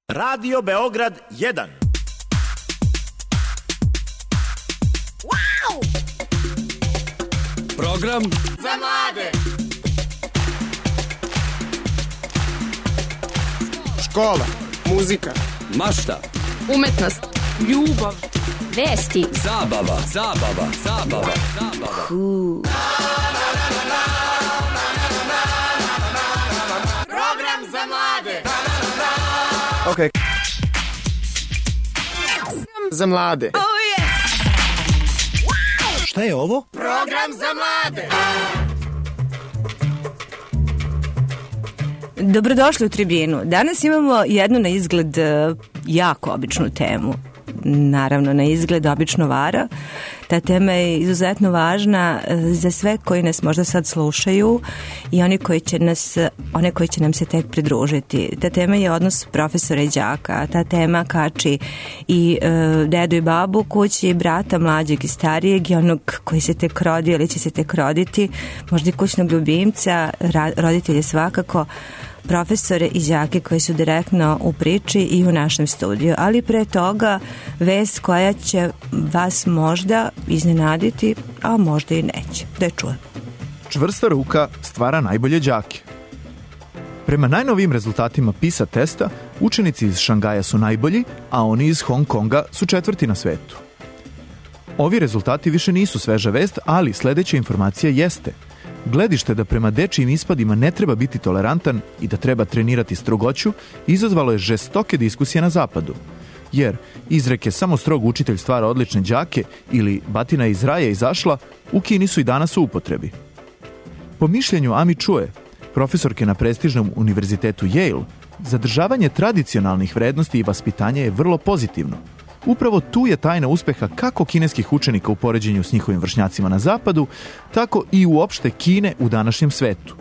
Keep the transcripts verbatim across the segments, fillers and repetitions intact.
Radio Beograd jedan. Wow! Program za mlade. Škola, muzika, mašta, umetnost, ljubav, vesti, zabava, zabava, zabava, zabava. Cool. Program za mlade. Ok. Za mlade. Oh yes. Wow. Šta je ovo? Program za mlade. Dobrodošli u Tribinu. Danas imamo jednu na izgled jako običnu temu. Naravno, na izgled obično vara. Ta tema je izuzetno važna za sve koji nas možda sad slušaju i oni koji će nas, one koji će nam se tek pridružiti. Ta tema je odnos profesora i đaka. Ta tema kači i e, dedu i babu kući, brata mlađeg i starijeg i onog koji se tek rodi ili će se tek roditi, možda i kućnog ljubimca, ra, roditelje svakako, profesore i đake koji su direktno u priči i u našem studiju. Ali pre toga vest koja će vas možda iznenaditi, a možda i neće. Da je čujem. Čvrsta ruka stvara najbolje đake. Prema najnovijim rezultatima PISA testa, učenici iz Šangaja su najbolji, a oni iz Hong Konga su četvrti na svetu. Ovi rezultati više nisu sveža vest, ali sledeća informacija jeste. Gledište da prema dečijim ispadima ne treba biti tolerantan i da treba trenirati strogoću izazvalo je žestoke diskusije na zapadu. Jer izreke samo strog učitelj stvara odlične đake ili batina iz raja izašla u Kini su i danas u upotrebi. Po mišljenju Ami Chue, profesorke na prestižnom univerzitetu Yale, zadržavanje tradicionalnih vrednosti i vaspitanja je vrlo pozitivno. Upravo tu je tajna uspeha kako kineskih učenika u poređenju s njihovim vršnjacima na zapadu, tako i uopšte Kine u današnjem svetu.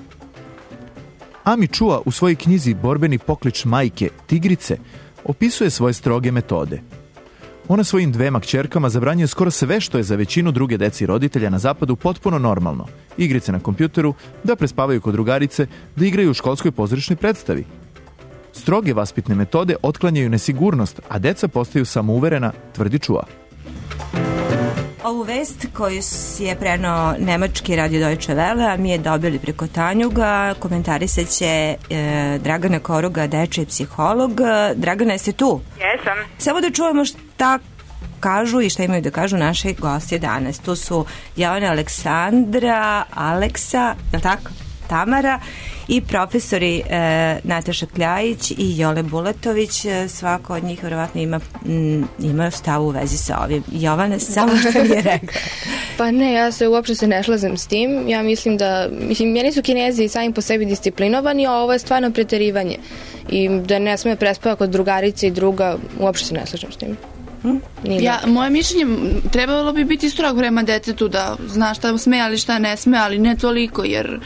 Ami Chua u svojoj knjizi Borbeni poklič majke, tigrice, opisuje svoje stroge metode. Ona svojim dvema kćerkama zabranjuje skoro sve što je za većinu druge dece i roditelja na zapadu potpuno normalno. Igrice na kompjuteru, da prespavaju kod drugarice, da igraju u školskoj pozorišnoj predstavi. Stroge vaspitne metode otklanjaju nesigurnost, a deca postaju samouverena, tvrdi Chua. Ovu vest koju je prenao nemački radio Deutsche Welle, mi je dobili preko Tanjuga, komentarisat će e, Dragana Koruga, dečiji psiholog. Dragana, jeste tu? Jesam. Samo da čujemo šta kažu i šta imaju da kažu naši gosti danas. Tu su Jelena Aleksandra, Aleksa, je li tako? Tamara i profesori e, Nataša Kljajić i Jole Bulatović. Svako od njih vjerovatno ima, m, ima stav u vezi sa ovim. Jovana, samo što mi je rekao. Pa ne, ja se uopšte se ne šlazim s tim. Ja mislim da, mislim, meni su Kinezi sami po sebi disciplinovani, a ovo je stvarno preterivanje. I da ne sme prespava kod drugarice i druga, uopšte se ne slažem s tim. Hmm? Ja, moje mišljenje, trebalo bi biti strog prema detetu, da zna šta sme, ali šta ne sme, ali ne toliko, jer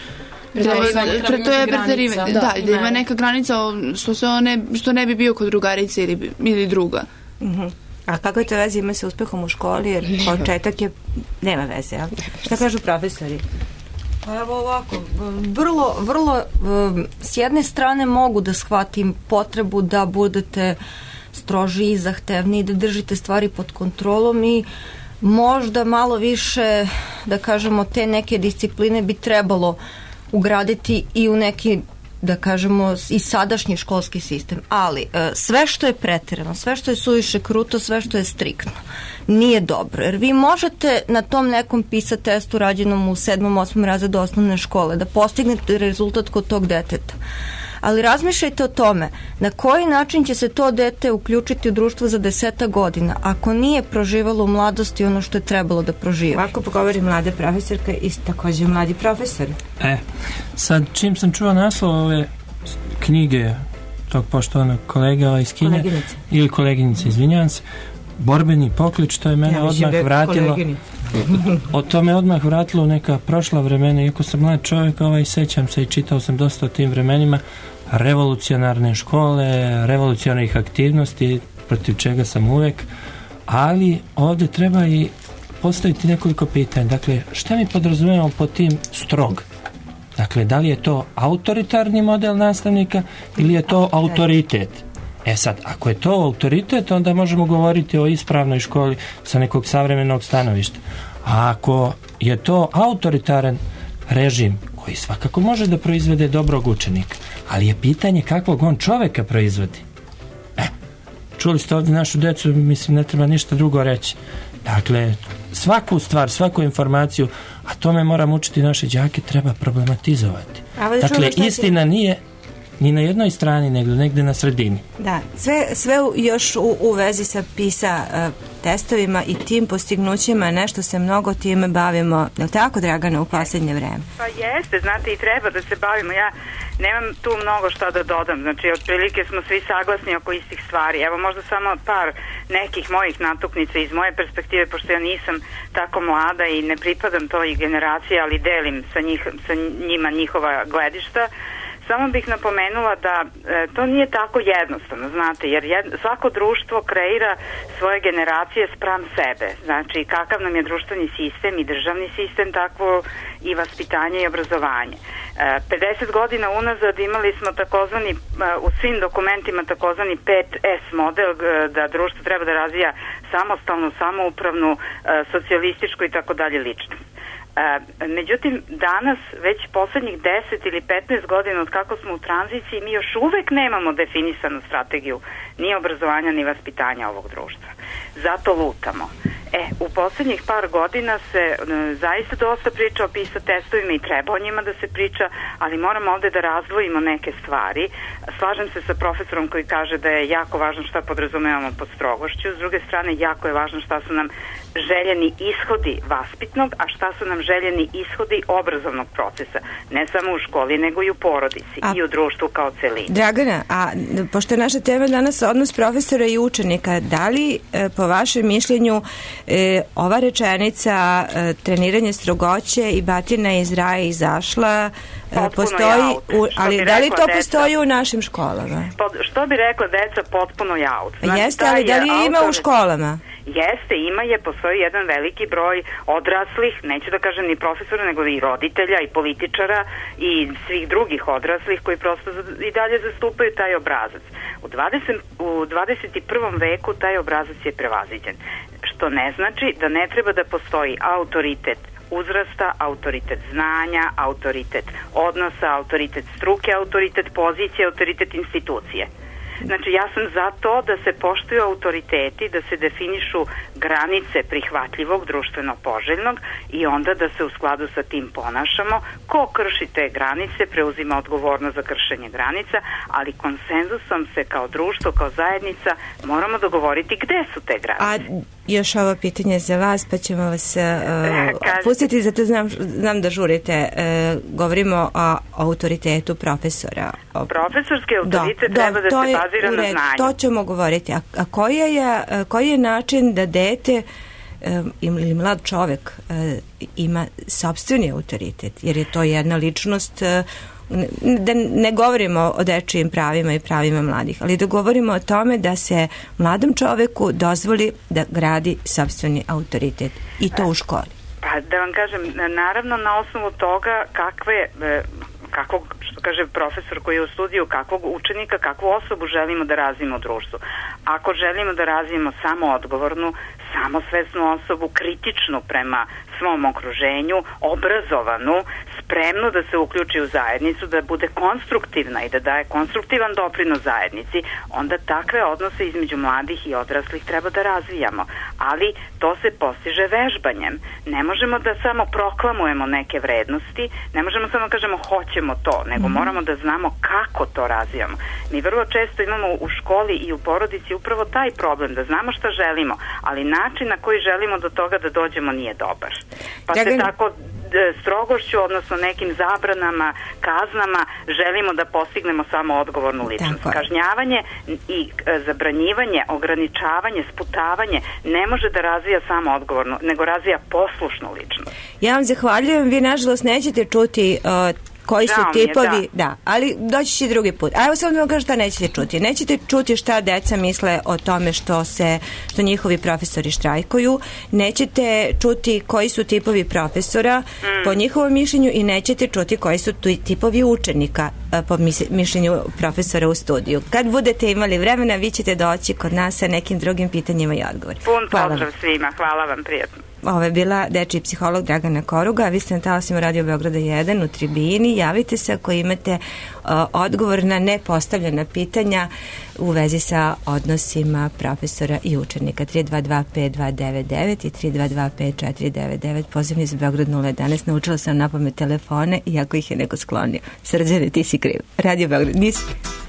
Pre, to je preterivanje, da, da, da ima neka granica što, se one, što ne bi bio kod drugarice ili, ili druga. Uh-huh. A kako je to veze ima sa uspehom u školi, jer početak je, nema veze, ja? Šta kažu profesori? Pa evo ovako, vrlo, vrlo, s jedne strane mogu da shvatim potrebu da budete stroži i zahtevni, da držite stvari pod kontrolom i možda malo više, da kažemo, te neke discipline bi trebalo ugraditi i u neki, da kažemo, i sadašnji školski sistem. Ali sve što je preterano, sve što je suviše kruto, sve što je striktno, nije dobro. Jer vi možete na tom nekom PISA testu rađenom u sedmom, osmom razredu osnovne škole da postignete rezultat kod tog deteta. Ali razmišljajte o tome na koji način će se to dete uključiti u društvo za deseta godina ako nije proživalo u mladosti ono što je trebalo da proživa. Ovako pogovori mlade profesorka i također mladi profesor. E, sad čim sam čuo naslov ove knjige tog poštovanog kolega iz Kine, koleginice. ili koleginice, izvinjavam se, Borbeni poklič, to je mene ja, odmah vratilo o tome odmah vratilo u neka prošla vremena, iako sam mlad čovjek, ovaj, sećam se i čitao sam dosta o tim vremenima, revolucionarne škole, revolucionarnih aktivnosti, protiv čega sam uvek, ali ovdje treba i postaviti nekoliko pitanja. Dakle, šta mi podrazumijemo pod tim strog? Dakle, da li je to autoritarni model nastavnika ili je to autoritet? E sad, ako je to autoritet, onda možemo govoriti o ispravnoj školi sa nekog savremenog stanovišta. A ako je to autoritaran režim koji svakako može da proizvede dobrog učenika, ali je pitanje kakvog on čoveka proizvodi. E, čuli ste ovdje našu decu, mislim, ne treba ništa drugo reći. Dakle, svaku stvar, svaku informaciju, a tome moram učiti naše đake, treba problematizovati. Dakle, istina nije ni na jednoj strani, nego negde na sredini. Da, sve, sve još u, u vezi sa PISA uh, testovima i tim postignućima, nešto se mnogo time bavimo, je li tako, Dragana, u posljednje vreme? Pa jeste, znate, i treba da se bavimo. Ja nemam tu mnogo šta da dodam, znači, otprilike smo svi saglasni oko istih stvari. Evo, možda samo par nekih mojih natuknica iz moje perspektive, pošto ja nisam tako mlada i ne pripadam toj generaciji, ali delim sa, njih, sa njima njihova gledišta. Samo bih napomenula da e, to nije tako jednostavno, znate, jer jed, svako društvo kreira svoje generacije spram sebe. Znači, kakav nam je društveni sistem i državni sistem, takvo i vaspitanje i obrazovanje. E, pedeset godina unazad imali smo takozvani, e, u svim dokumentima takozvani pet S model, e, da društvo treba da razvija samostalnu, samoupravnu, e, socijalističku i tako dalje ličnost. Međutim, danas, već poslednjih deset ili petnaest godina od kako smo u tranziciji, mi još uvek nemamo definisanu strategiju ni obrazovanja ni vaspitanja ovog društva. Zato lutamo. E, u poslednjih par godina se e, zaista dosta priča o PISA testovima i treba o njima da se priča, ali moramo ovde da razdvojimo neke stvari. Slažem se sa profesorom koji kaže da je jako važno šta podrazumevamo pod strogošću, s druge strane jako je važno šta su nam željeni ishodi vaspitnog, a šta su nam željeni ishodi obrazovnog procesa. Ne samo u školi, nego i u porodici a, i u društvu kao celini. Dragana, a pošto je naša tema danas odnos profesora i učenika, da li e, po vašem mišljenju e, ova rečenica e, treniranje strogoće i batina iz raja izašla e, postoji, u, ali da li to deca, postoji u našim školama? Pod, što bi rekla deca, potpuno je out. Znači, jeste, ali da li je ima u školama? Jeste, ima je, postoji jedan veliki broj odraslih, neću da kažem ni profesora, nego i roditelja i političara i svih drugih odraslih koji prosto i dalje zastupaju taj obrazac. U, dvadeset, u dvadeset i prvom veku taj obrazac je prevaziđen, što ne znači da ne treba da postoji autoritet uzrasta, autoritet znanja, autoritet odnosa, autoritet struke, autoritet pozicije, autoritet institucije. Znači, ja sam za to da se poštuju autoriteti, da se definišu granice prihvatljivog, društveno poželjnog i onda da se u skladu sa tim ponašamo. Ko krši te granice, preuzima odgovornost za kršenje granica, ali konsenzusom se kao društvo, kao zajednica moramo dogovoriti gde su te granice. A još ovo pitanje za vas, pa ćemo vas uh, pustiti, zato znam, znam da žurite. Uh, govorimo o autoritetu profesora. O... Profesorski autoritet da, treba da, da se bazira na znanju. To ćemo govoriti. A, a koji, je, koji je način da dete um, ili mlad čovek uh, ima sopstveni autoritet? Jer je to jedna ličnost... Uh, da ne govorimo o dečijim pravima i pravima mladih, ali da govorimo o tome da se mladom čoveku dozvoli da gradi sopstveni autoritet i to u školi. Pa da vam kažem, naravno na osnovu toga kakve, kakvog, što kaže profesor koji je u studiju, kakvog učenika, kakvu osobu želimo da razvijemo u društvu. Ako želimo da razvijemo samo odgovornu, samosvesnu osobu, kritičnu prema svom okruženju, obrazovanu, spremnu da se uključi u zajednicu, da bude konstruktivna i da daje konstruktivan doprinos zajednici, onda takve odnose između mladih i odraslih treba da razvijamo. Ali to se postiže vežbanjem. Ne možemo da samo proklamujemo neke vrednosti, ne možemo samo kažemo hoćemo to, nego moramo da znamo kako to razvijamo. Mi vrlo često imamo u školi i u porodici upravo taj problem, da znamo šta želimo, ali način na koji želimo do toga da dođemo nije dobar. Pa se tako strogošću, odnosno nekim zabranama, kaznama želimo da postignemo samo odgovornu ličnost. Kažnjavanje i zabranjivanje, ograničavanje, sputavanje ne može da razvija samo odgovornu, nego razvija poslušnu ličnost. Ja vam zahvaljujem, vi nažalost nećete čuti uh, koji su Žao mi je, tipovi, da. da, ali doći će drugi put. A evo samo da vam kažem šta nećete čuti. Nećete čuti šta deca misle o tome što se, što njihovi profesori štrajkuju, nećete čuti koji su tipovi profesora mm. po njihovom mišljenju i nećete čuti koji su tipovi učenika po mišljenju profesora u studiju. Kad budete imali vremena, vi ćete doći kod nas sa nekim drugim pitanjima i odgovorima. Pun pozdrav svima, hvala vam, prijatno. Ovo je bila dečiji psiholog Dragana Koruga, a vi ste na talasima Radio Beograda jedan u tribini. Javite se ako imate uh, odgovor na nepostavljena pitanja u vezi sa odnosima profesora i učenika. tri dva dva pet dva devet devet i tri dva dva pet četiri devet devet. Pozivni za Beograd nula jedanaest. Naučila sam na pamet telefone, iako ih je neko sklonio. Srđane, ti si kriv. Radio Beograd, nisi?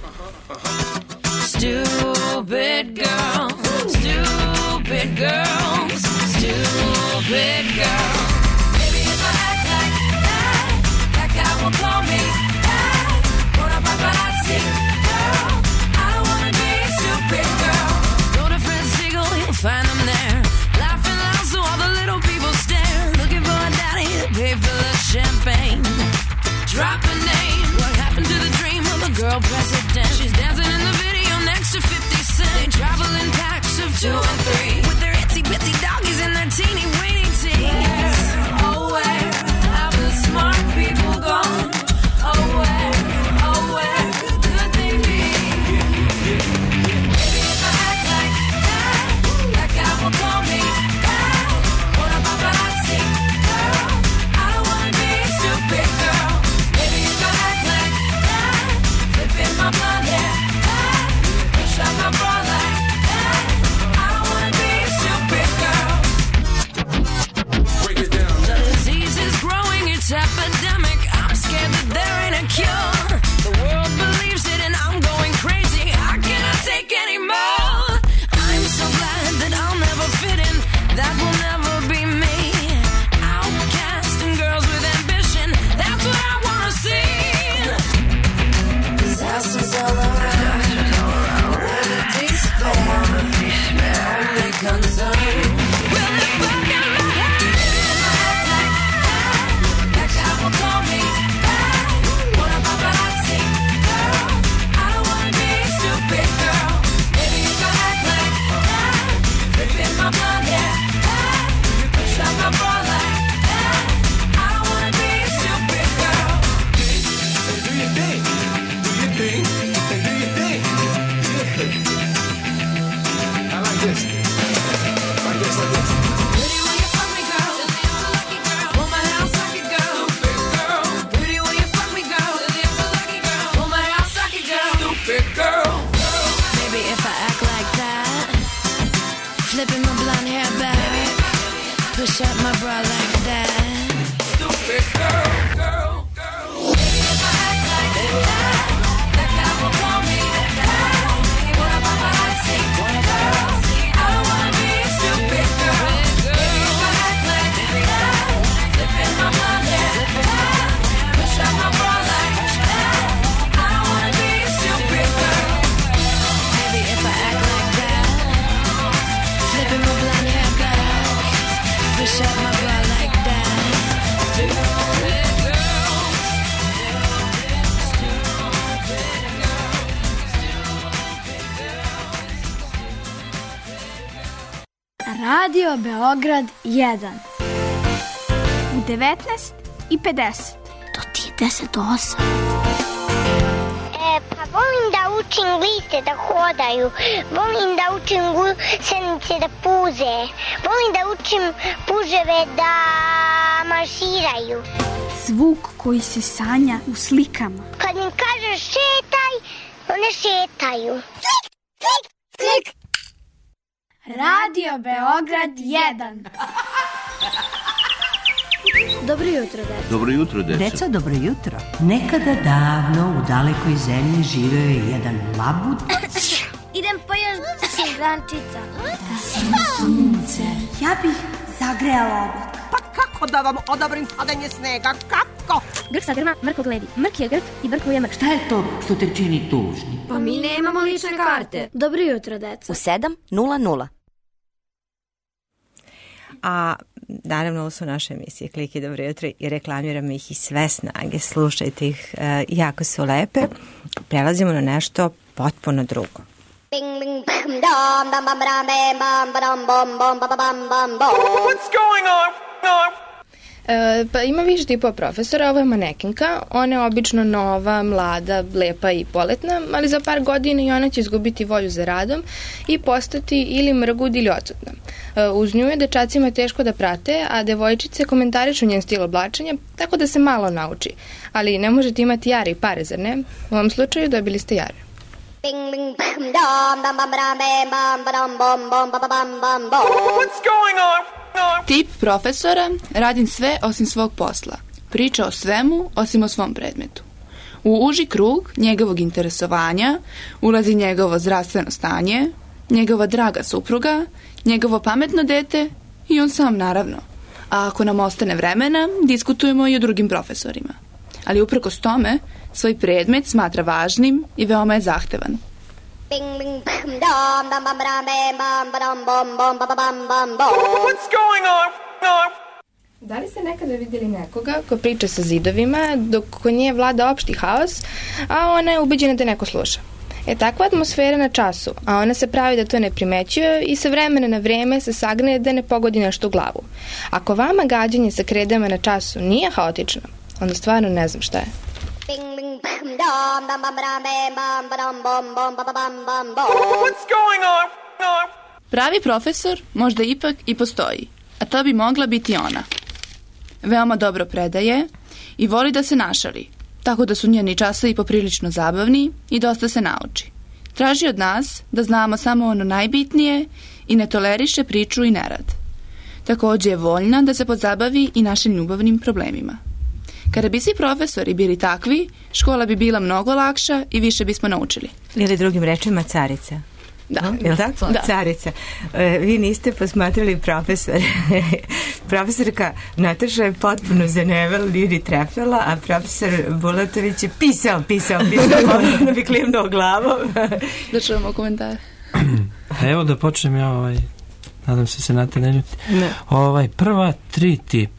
Stupid girl, stupid girls, stupid girl. Maybe if I act like that, that guy will call me that. What a paparazzi girl, I don't wanna be a stupid girl. Go to Fred Siegel, you'll find them there, laughing loud so all the little people stare, looking for a daddy to pay for the champagne. Drop a name, what happened to the dream of a girl president? She's dancing in the video next to fifty cent. They travel in packs of two and three with their itsy bitsy doggies and their teeny weeny teeth. Oh, where have the smart people gone? Oh, where, oh, where could they be? Maybe if I act like that, that guy will call me that. What a paparazzi girl, I don't wanna be a stupid girl. Maybe if I act like that, flipping my blonde hair back, push up my bra like that, I don't wanna be a stupid girl. Break it down. The disease is growing, it's epidemic. I'm scared that there ain't a cure. The world believes it and I'm going crazy. I cannot take any more. I'm so glad that I'll never fit in. That will never be me. Outcast and girls with ambition. That's what I wanna see. Disasters all around. Despair. Only concern. Will it work in my head? If I act like that, that guy will call me that. What a paparazzi girl, I don't wanna be a stupid girl. Maybe if I act like that, flipping my blonde hair back, push up my bra like that, I don't wanna be a stupid girl. Do your thing, do your thing, and do your thing. I like this. Like this, like this. Pretty will you fuck me, girl? Silly, I'm a lucky girl. Pull my house, lucky girl. Stupid girl. Pretty will you fuck me, girl? Silly, I'm a lucky girl. Pull my house, lucky girl. Stupid girl. Maybe if I act like that, flipping my blonde hair back, push up my bra like that. Stupid girl. Girl, girl. Maybe if I act like that, that guy will call me that. What a paparazzi girl, I don't wanna be a stupid girl. Maybe if I act like that, flipping my blonde hair back, push up my bra like that, I don't wanna be a stupid girl. Maybe if I act like that, flipping my blonde hair back, push up my bra like that. Stupid girl. Radio Beograd jedan. U devetnaest i pedeset. Do trideset osam. E, pa volim da učim liste da hodaju. Volim da učim gusenice da puze. Volim da učim puževe da marširaju. Zvuk koji se sanja u slikama. Kad im kažeš šetaj, one šetaju. Klik, klik, klik. Radio Beograd jedan. Dobro jutro, deco. Dobro jutro, deco. Deco, dobro jutro. Nekada davno u dalekoj zemlji živeo je jedan labud. Idem po još cigančica. Da sam sunce, ja bih zagrejala oblik. Pa kako da vam odabrim padanje snega? Kako? Grk sa grma, mrko gledi. Mrk je grk i brko je mrk. Šta je to što te čini tužni? Pa mi nemamo lične karte. Dobro jutro, deco. U sedam nula nula. A naravno ovo su naše emisije Klik i Dobro jutro i reklamiramo ih i sve snage, slušajte ih, uh, jako su lepe. Prelazimo na nešto potpuno drugo. What's going on? E, pa ima više tipova profesora, ovo je manekinka, ona je obično nova, mlada, lepa i poletna, ali za par godina i ona će izgubiti volju za radom i postati ili mrgud ili odsutna. E, uz nju je dečacima teško da prate, a devojčice komentarišu njen stil oblačenja, tako da se malo nauči. Ali ne možete imati jare i pare, zar ne? U ovom slučaju dobili ste jare. What's going on? Tip profesora radi sve osim svog posla. Priča o svemu osim o svom predmetu. U uži krug njegovog interesovanja ulazi njegovo zdravstveno stanje, njegova draga supruga, njegovo pametno dete i on sam naravno. A ako nam ostane vremena, diskutujemo i o drugim profesorima. Ali uprkos tome, svoj predmet smatra važnim i veoma je zahtevan. What's going on? Da li ste nekada vidjeli nekoga ko priča sa zidovima dok kod nje vlada opšti haos, a ona je ubeđena da neko sluša? E, takva atmosfera na času, a ona se pravi da to ne primećuje i sa vremena na vreme se sagneje da ne pogodi nešto u glavu. Ako vama gađanje sa kredama na času nije haotično, onda stvarno ne znam šta je. What's going on? Pravi profesor možda ipak i postoji, a to bi mogla biti ona. Veoma dobro predaje i voli da se našali, tako da su njeni časovi poprilično zabavni i dosta se nauči. Traži od nas da znamo samo ono najbitnije i ne toleriše priču i nerad. Također je voljna da se pozabavi i našim ljubavnim problemima. Kada bi svi profesori bili takvi, škola bi bila mnogo lakša i više bismo naučili. Ili drugim rečima carica. Da. Je li tako? Da. Carica. E, vi niste posmatrali profesore. Profesorka Nataša je potpuno zanevala, Liri trepnula, a profesor Bulatović je pisao, pisao, pisao, da bi klimnuo glavom. Da čujemo komentare. Evo da počnem ja, ovaj, nadam se se Nata ne ljuti. Ne. Ovaj, prva tri tip.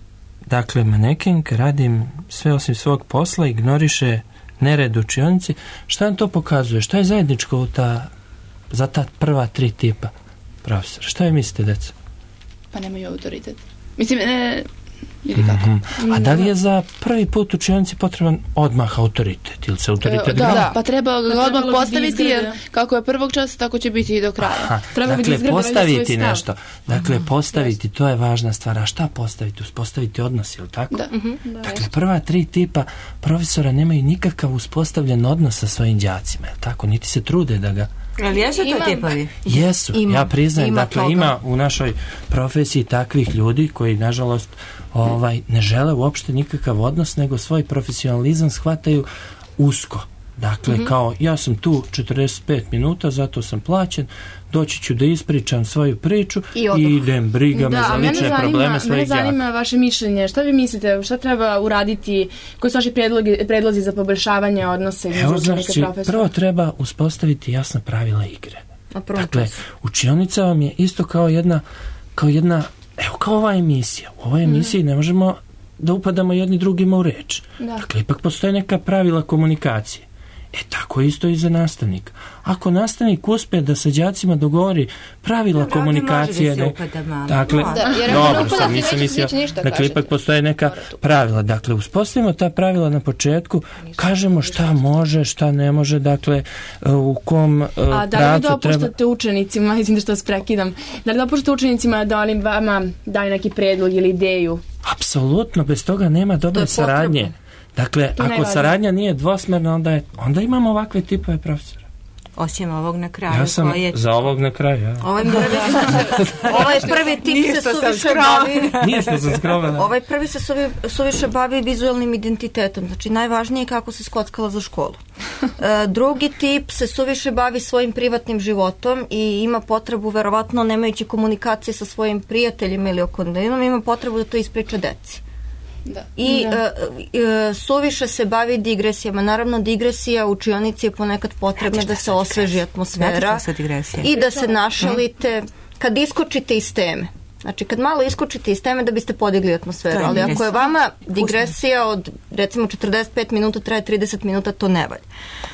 Dakle, manekenka, radim sve osim svog posla, ignoriše nered u učionici. Šta vam to pokazuje? Šta je zajedničko u ta, za ta prva tri tipa profesora? Šta je mislite, deca? Pa nemaju autoritet. Mislim, ne... Ili kako? Mm-hmm. A da li je za prvi put u učionici potreban odmah autoritet? Ili se autoritet da, gradi? da, pa treba ga odmah postaviti, jer kako je prvog časa, tako će biti i do kraja. Aha, treba dakle, da postaviti nešto. Dakle, mm-hmm. postaviti, to je važna stvar. A šta postaviti? Uspostaviti odnos, ili tako? Da. Mm-hmm. Dakle, prva tri tipa profesora nemaju nikakav uspostavljen odnos sa svojim đacima, ili tako? Niti se trude da ga... Ali jesu to tipovi? Jesu, ima, ja priznajem, ima dakle toga. Ima u našoj profesiji takvih ljudi koji nažalost ovaj, ne žele uopšte nikakav odnos, nego svoj profesionalizam shvataju usko. Dakle, mm-hmm. kao ja sam tu četrdeset pet minuta, zato sam plaćen, doći ću da ispričam svoju priču i, i idem, briga me za lične probleme svojih đaka. Mene zanima vaše mišljenje, šta vi mislite, šta treba uraditi, koji su vaši predlogi, predlozi za poboljšavanje odnosa između učenika i profesora? Prvo treba uspostaviti jasna pravila igre. Dakle, učionica vam je isto kao jedna, kao jedna, evo kao ova emisija. U ovoj emisiji mm. ne možemo da upadamo jedni drugima u reč. Da. Dakle, ipak postoje neka pravila komunikacije. E tako isto i za nastavnika. Ako nastavnik uspe da sa đacima dogovori pravila da, komunikacije, može da se upada malo. Dakle, da, dobro, sam nisam mislio, dakle, ipak postoje neka pravila. Dakle, uspostavimo ta pravila na početku, kažemo šta može, šta ne može, dakle, u kom uh, pravcu treba... A da li dopuštate treba... učenicima, izvinite što vas prekidam, da li dopuštate učenicima da oni vama daju neki predlog ili ideju? Apsolutno, bez toga nema dobre saradnje. Dakle, to ako saradnja nije dvosmerna, onda, je, onda imamo ovakve tipove profesora. Osim ovog na kraju. Ja sam koje... za ovog na kraju, ja. Ovaj prvi, ovaj prvi tip se suviše bavi... Nije što sam skrovala. Ovaj prvi se suvi, suviše bavi vizualnim identitetom. Znači, najvažnije je kako se skockala za školu. E, drugi tip se suviše bavi svojim privatnim životom i ima potrebu, verovatno nemajući komunikacije sa svojim prijateljima ili okolinom, ima potrebu da to ispriča deci. Da. I da. E, e, suviše se bavi digresijama. Naravno, digresija u učionici je ponekad potrebna da se osveži atmosfera i da se našalite kad iskočite iz teme. Znači, kad malo iskočite iz teme da biste podigli atmosferu, ali ako je vama digresija od, recimo, četrdeset pet minuta, traje trideset minuta, to ne valja.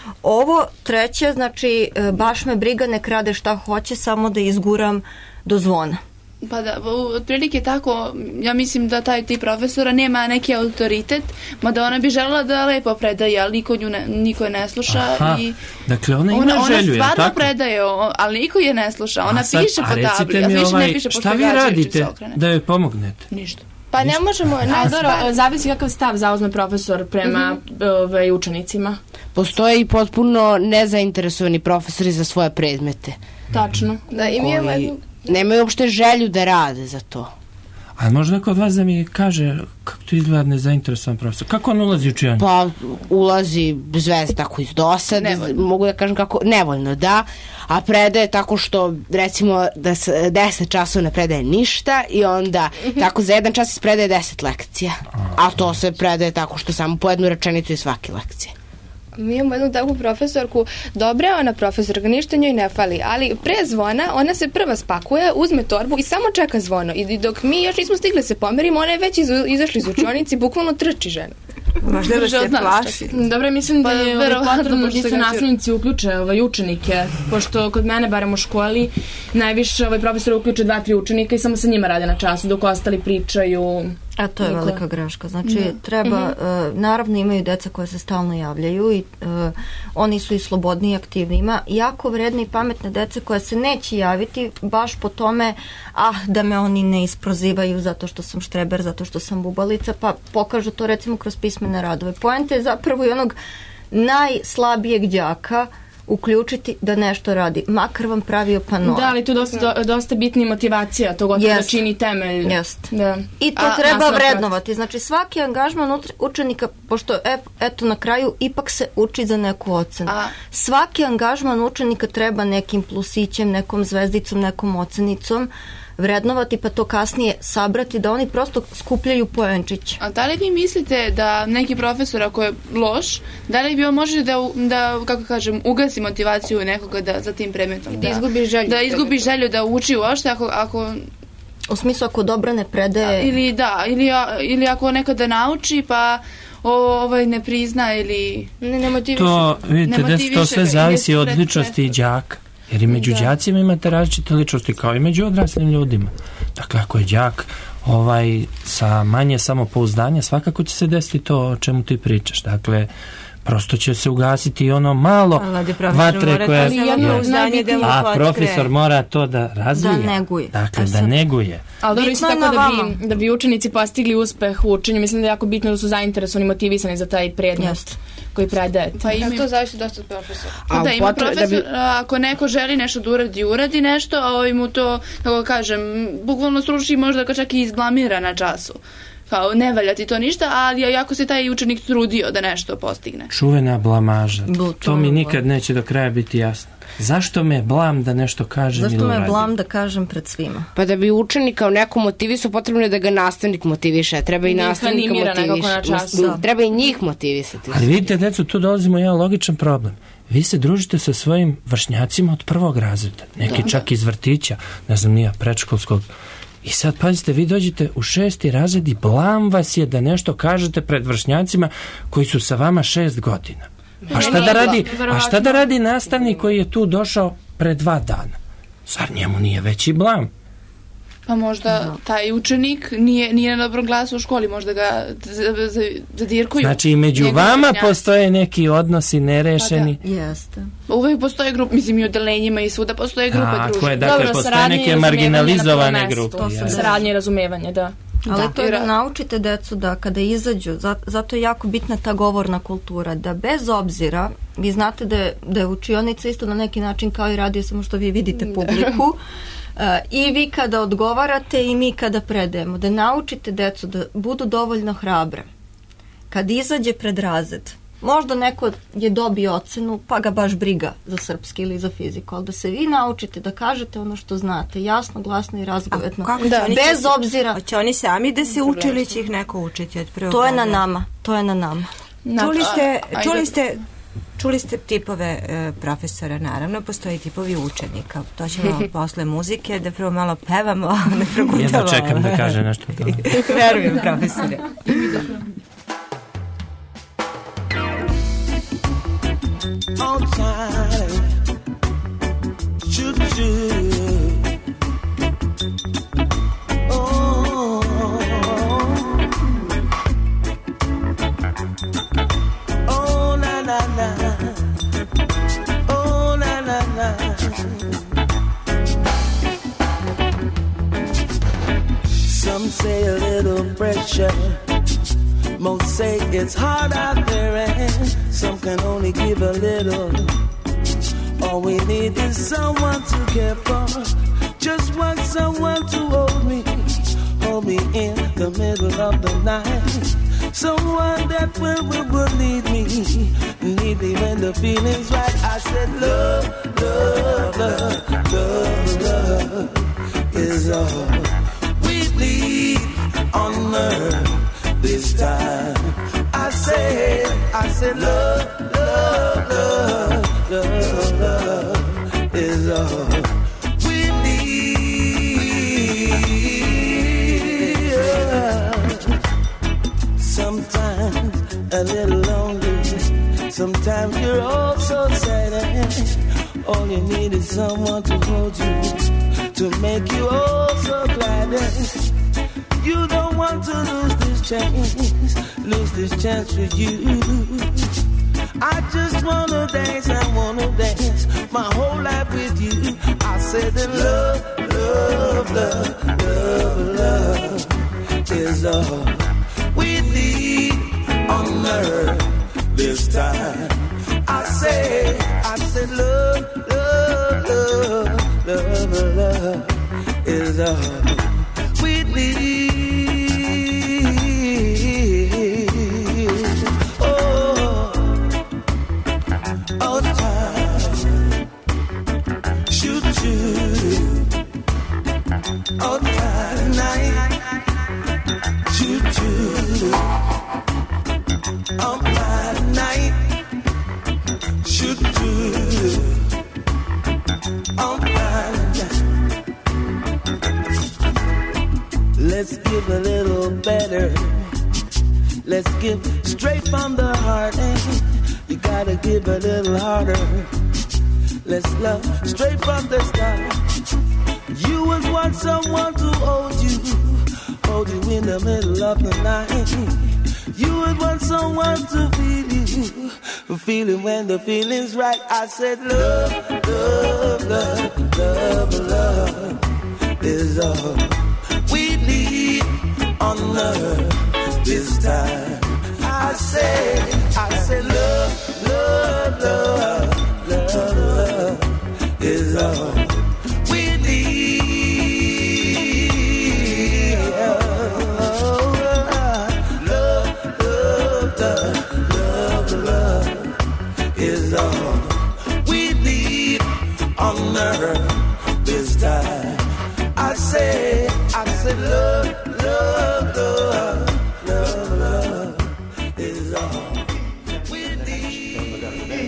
Ovo treće, znači, baš me briga, nek rade šta hoće, samo da izguram do zvona. Pa da, otprilike tako, ja mislim da taj tip profesora nema neki autoritet, mada ona bi željela da lepo predaje, ali niko, nju ne, niko je ne sluša. Aha, i dakle ona ima ona, želju, ona stvarno tako? predaje, ali niko je ne sluša. Ona sad, piše po tabli, a više ovaj, ne piše po šta vi radite da joj pomognete? Ništa. Pa ne možemo, nadzor, zavisi kakav stav zauzme profesor prema mm-hmm. ovaj, učenicima. Postoje i potpuno nezainteresovani profesori za svoje predmete. Tačno. Da, i mi imamo jednu... Nemaju uopšte želju da rade za to. A možda neko od vas da mi kaže kako to izgleda nezainteresovan profesor? Kako on ulazi u učionicu? Pa ulazi bez veze, tako iz dosade, nevoljno. Mogu da kažem kako, nevoljno da, a predaje tako što recimo da se deset časova ne predaje ništa i onda tako za jedan čas predaje deset lekcija. A to se predaje tako što samo po jednu rečenicu iz svake lekcije. Mi imamo jednu takvu profesorku, dobra je ona profesorka, ništa njoj ne fali, ali pre zvona ona se prva spakuje, uzme torbu i samo čeka zvono. I dok mi još nismo stigli se pomerimo, ona je već iz, izašla iz učionice i bukvalno trči ženu. Možda da se plaši. Dobro, mislim da je ovaj potrebno da se nastavnici uključe ovaj, učenike, pošto kod mene, barem u školi, najviše ovaj profesor uključe dva, tri učenika i samo sa njima rade na času, dok ostali pričaju. A to je Niko. velika greška. Znači, da. treba, mm-hmm. uh, naravno imaju deca koje se stalno javljaju i uh, oni su i slobodni i aktivni. Ima jako vredne i pametne dece koje se neće javiti baš po tome, ah, da me oni ne isprozivaju zato što sam štreber, zato što sam bubalica, pa pokažu to recimo kroz pismene radove. Poenta je zapravo i onog najslabijeg đaka uključiti da nešto radi, makar vam pravio panoa. Da, ali tu dosta, dosta bitna motivacija, to gotovo da čini temelj. Jest. Da. I to A, treba vrednovati. Znači svaki angažman učenika, pošto e, eto na kraju ipak se uči za neku ocenu. A. Svaki angažman učenika treba nekim plusićem, nekom zvezdicom, nekom ocenicom vrednovati, pa to kasnije sabrati da oni prosto skupljaju poenčić. A da li vi mislite da neki profesor ako je loš, da li bi on može da, da kako kažem, ugasi motivaciju nekoga da, za tim predmetom? Da, da izgubi želju. Da izgubi želju da uči uopšte ako... ako u smislu ako dobro ne predaje... Ili da, ili, ili ako nekada nauči pa ovaj ne prizna ili ne, ne motiviše. To, vidite, da to sve zavisi od ličnosti đaka. Jer i među đacima imate različite ličnosti kao i među odraslim ljudima. Dakle, ako je đak ovaj, sa manje samopouzdanja, svakako će se desiti to o čemu ti pričaš. Dakle, prosto će se ugasiti ono malo vatre koje... A profesor mora to da razvije. Da neguje. Dakle, da neguje. Ali dobro, isto tako da bi, da bi učenici postigli uspeh u učenju, mislim da je jako bitno da su zainteresovani, motivisani za taj predmet. Just. Koji predajete. Pa ima, to zavisi dosta od profesora. Pa da, ima profesor, da bi... ako neko želi nešto da uradi, uradi nešto, a ovaj mu to, kako kažem, bukvalno sruši, možda ga čak i izblamira na času. Kao, ne valja ti to ništa, ali ako se taj učenik trudio da nešto postigne. Čuvena blamaža. To mi nikad neće do kraja biti jasno. Zašto me blam da nešto kažem Zašto ili uradim? Zašto me blam da kažem pred svima? Pa da bi učenika u nekom motivisu, potrebno je da ga nastavnik motiviše. Treba i nastavnika motiviše. Treba i njih motivisati. Ali vidite, deco, tu dolazimo jedan logičan problem. Vi se družite sa svojim vršnjacima od prvog razreda. Neki da, čak da. iz vrtića, ne znam, nija predškolskog. I sad, pazite, vi dođete u šesti razred i blam vas je da nešto kažete pred vršnjacima koji su sa vama šest godina. A šta da radi, a šta da radi nastavnik koji je tu došao pre dva dana? Zar njemu nije veći blam? Pa možda taj učenik nije, nije na dobrom glasu u školi, možda ga zadirkuju. Znači i među vama postoje neki odnosi nerešeni. Pa da, jeste. Uvijek postoje grupe, mislim i u odelenjima i svuda postoje grupe druženja. Tako je, dakle, postoje neke marginalizovane grupe. To su saradnje i razumevanje, da. Ali da. to je da naučite decu da kada izađu, zato je jako bitna ta govorna kultura, da bez obzira, vi znate da je, da je učionica isto na neki način kao i radio, samo što vi vidite publiku, uh, i vi kada odgovarate i mi kada predajemo, da naučite decu da budu dovoljno hrabre. Kad izađe pred razred, možda neko je dobio ocenu, pa ga baš briga za srpski ili za fiziku, ali da se vi naučite da kažete ono što znate, jasno, glasno i razgovetno. Da, bez će, obzira... Hoće oni sami da se uče ili će ih neko učiti od prvog? To je na nama, to je na nama. Čuli ste, čuli ste čuli ste tipove e, profesora, naravno, postoji tipovi učenika. To ćemo posle muzike da prvo malo pevamo, ne progutamo. Jedno čekam da kaže nešto. Verujem, profesore. On time, choo choo. Oh, oh na na na, oh na na na. Some say a little pressure. Most say it's hard out there and some can only give a little. All we need is someone to care for. Just want someone to hold me, hold me in the middle of the night. Someone that will, will, will need me, need me when the feeling's right. I said love, love, love, love, love is all we need on earth. This time I said, I said love, love, love, love, love is all we need. Sometimes a little lonely, sometimes you're all so sad, and all you need is someone to hold you, to make you all so glad. You don't want to lose this chance, lose this chance for you. I just wanna dance, I wanna dance my whole life with you. I said that love, love, love, love, love is all we need on earth this time. I said, I said love, love, love, love, love is all we need. All night, choo choo. All night, choo choo. All night. Let's give a little better. Let's give straight from the heart, and you gotta give a little harder. Let's love straight from the start. You would want someone to hold you, hold you in the middle of the night. You would want someone to feel you, feeling when the feeling's right. I said love, love, love, love, love is all we need on earth this time. I said, I said love, love, love, love, love is all we need. All we need on earth this time. I say, I say love, love, love, love, love is all we need.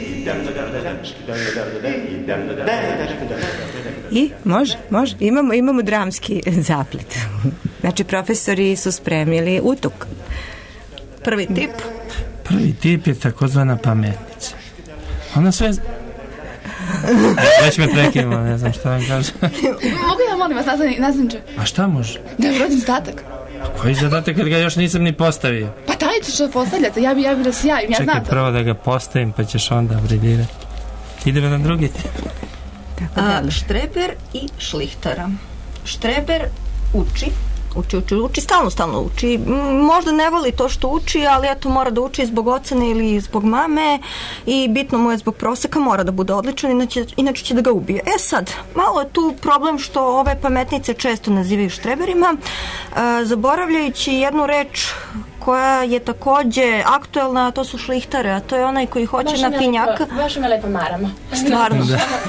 I može, može, imamo, imamo dramski zaplet. Znači profesori su spremili utuk. Prvi tip. Prvi tip je takozvana pametnica. Ona sve... Već me prekinuo, ne znam šta vam kažem. Mogu ja molim vas nastavniče? A šta može? Da je rođen zadatak. Koji zadatak kad ga još nisam ni postavio? Pa taj ćeš da postavljate, ja bi, ja bi da se javim, ja znam to. Čekaj prvo da ga postavim pa ćeš onda briljirati. Idemo na drugi tip. A, Štreber i Šlihtara. Štreber uči, uči, uči, uči, stalno, stalno uči. Možda ne voli to što uči, ali eto mora da uči zbog ocene ili zbog mame i bitno mu je zbog proseka, mora da bude odličan, inače, inače će da ga ubije. E sad, malo je tu problem što ove pametnice često nazivaju štreberima, zaboravljajući jednu reč koja je takođe aktuelna, a to su šlihtare, a to je onaj koji hoće baš na finjaka. Baš me lepa marama. Stvarno.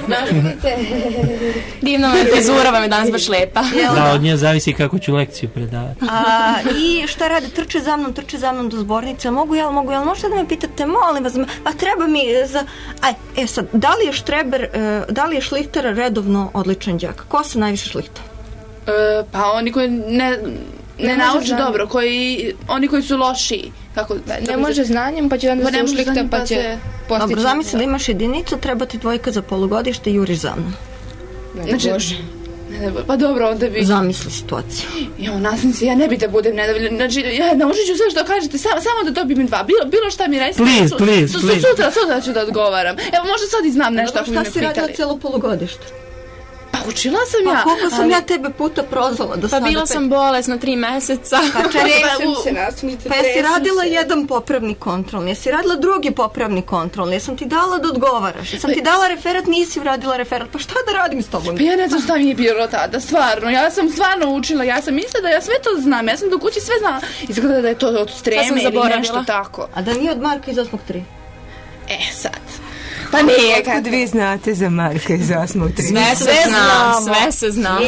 Divno me frizura, vam je danas baš lepa. Da, od nje zavisi kako ću lekciju predavati. A, I šta rade? Trče za mnom, trče za mnom do zbornice. Mogu ja, mogu ja, možete da me pitate, molim vas, a treba mi za... Aj, e sad, da li je štreber, da li je šlihtar redovno odličan đak? Ko se najviše šlihta? E, pa oni koji ne... Ne, ne nauči dobro, koji, oni koji su lošiji. Kako, ne, ne može znanjem, pa će onda se ušlihta, pa će postići. Dobro, zamisli da imaš jedinicu, treba ti dvojka za polugodište i juriš za mnom. Znači, ne, pa dobro, onda bi... Zamisli situaciju. Jo, nastavnici, ja ne bi da budem nedovoljna. Znači, ja naučit ću sve što kažete, samo, samo da dobijem dva. Bilo, bilo šta mi recite. Please, su, please, su, please. Sutra, sutra ću da odgovaram. Evo, možda sad i znam nešto ako mi me pitali. Šta si radila cijelo polugodište? Pa učila sam ja. Pa koliko sam ali... ja tebe puta prozvala do pa sada? Pa bila sam bolesna tri meseca. Pa čekaj, se nastavnice. Pa jesi radila jedan popravni kontrolni, jesi radila drugi popravni kontrolni, jesam ti dala da odgovaraš, jesam pa... ti dala referat, nisi uradila referat, pa šta da radim s tobom? Pa ja ne znam šta mi je bilo tada, stvarno, ja sam stvarno učila, ja sam mislila da ja sve to znam, ja sam do kući sve znala, izgleda da je to od streme ili nešto tako. A da nije od Marka iz osmog tri? E, sad... Pa nije, kako vi znate za Marka iz osmog tri? Sve se znam, sve se znam.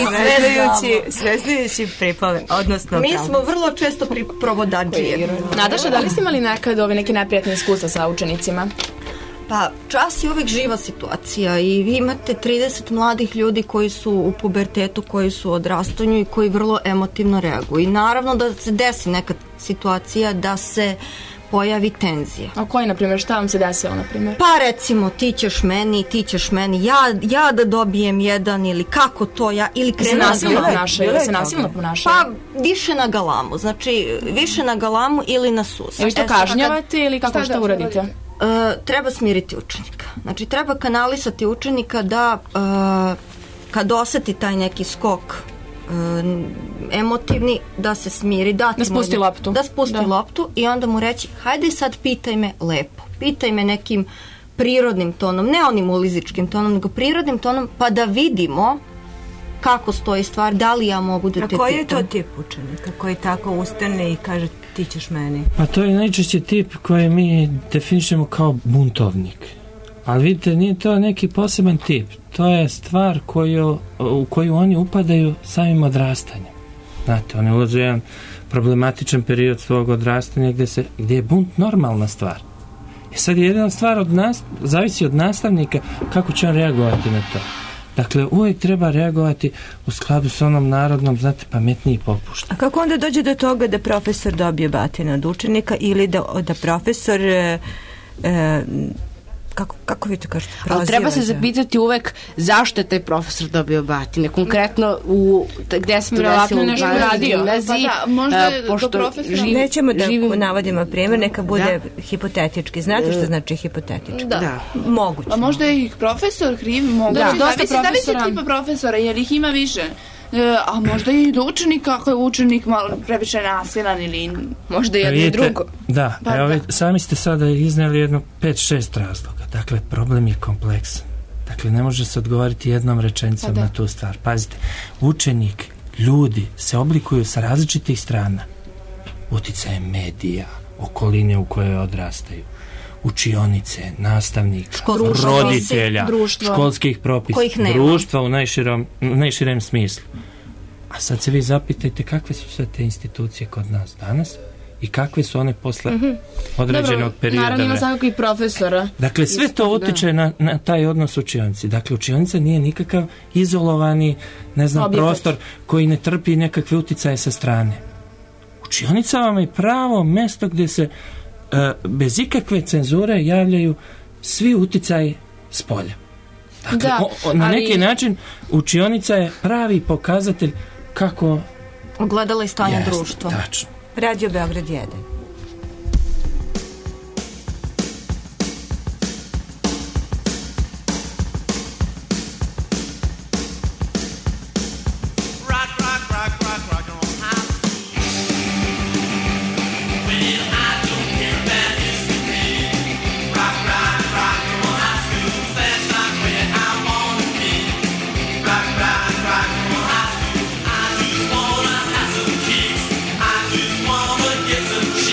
Sveznajući pripave, odnosno... Mi smo vrlo često provodađije. Nataša, da li ste imali nekad ove neke neprijatne iskustva sa učenicima? Pa, čas je uvek živa situacija i vi imate trideset mladih ljudi koji su u pubertetu, koji su u odrastanju i koji vrlo emotivno reaguju. I naravno da se desi neka situacija da se pojavi tenzija. A koji, na primjer, šta vam se desilo, na primjer? Pa recimo, ti ćeš meni, ti ćeš meni, ja, ja da dobijem jedan ili kako to ja, ili krenu... Se nasilno ponašaju, ili se nasilno ponašaju? Pa više na galamu, znači više na galamu ili na sus. E vi što kažnjavate ili kako što uradite? Uh, treba smiriti učenika. Znači treba kanalisati učenika da uh, kad oseti taj neki skok emotivni, da se smiri, da, da spusti da, loptu da spusti da. loptu i onda mu reći, hajde sad pitaj me lepo, pitaj me nekim prirodnim tonom, ne onim ulizičkim tonom, nego prirodnim tonom, pa da vidimo kako stoji stvar, da li ja mogu da te pitam. A koji je to tip učenika koji tako ustane i kaže ti ćeš meni? Pa to je najčešći tip koji mi definišemo kao buntovnik. Ali vidite, nije to neki poseban tip. To je stvar koju, u koju oni upadaju samim odrastanjem. Znate, oni ulaze u jedan problematičan period svog odrastanja gdje, se, gdje je bunt normalna stvar. I sad jedna stvar od nas, zavisi od nastavnika kako će on reagovati na to. Dakle, uvijek treba reagovati u skladu s onom narodnom, znate, pametniji popušta. A kako onda dođe do toga da profesor dobije batine od učenika ili da, da profesor... E, e, Kako, kako vi to kažete? Ali treba se zapitati uvek zašto je taj profesor dobio batine. Konkretno u, gde se to desilo u gimnaziji. Pa da, možda je do profesora. Živ, Nećemo da živim, navodimo primjer, neka bude da. hipotetički. Znate što znači hipotetički? Da. da. Moguće. Pa možda je ih profesor kriv, mogu. Da, da, dosta profesora. Zavisi tipa profesora, jer ih ima više. E, a možda i do učenika, ako je učenik malo previše nasilan ili možda i jedno i drugo. Da, pa, evo, da. Sami ste sada iznijeli jedno pet šest razloga. Dakle, problem je kompleksan. Dakle, ne može se odgovoriti jednom rečenicom pa na tu stvar. Pazite, učenik, ljudi se oblikuju sa različitih strana. Uticaje medija, okoline u kojoj odrastaju, učionice, nastavnika, Školski, roditelja, društvo, školskih propisa, društva u najširom, u najširem smislu. A sad se vi zapitajte kakve su sve te institucije kod nas danas i kakve su one posle mm-hmm. određenog Dobro, perioda. Naravno ima svakog i profesora. Dakle, sve to utiče na, na taj odnos učionici. Dakle, učionica nije nikakav izolovani, ne znam, Objekat. prostor koji ne trpi nekakve uticaje sa strane. Učionica vam je pravo mesto gdje se Uh, bez ikakve cenzure javljaju svi uticaji s polja. Dakle, da, o, o, na ali... neki način učionica je pravi pokazatelj kako ogledala i stanje Jest, društva. Tačno. Radio Beograd jedan. Get some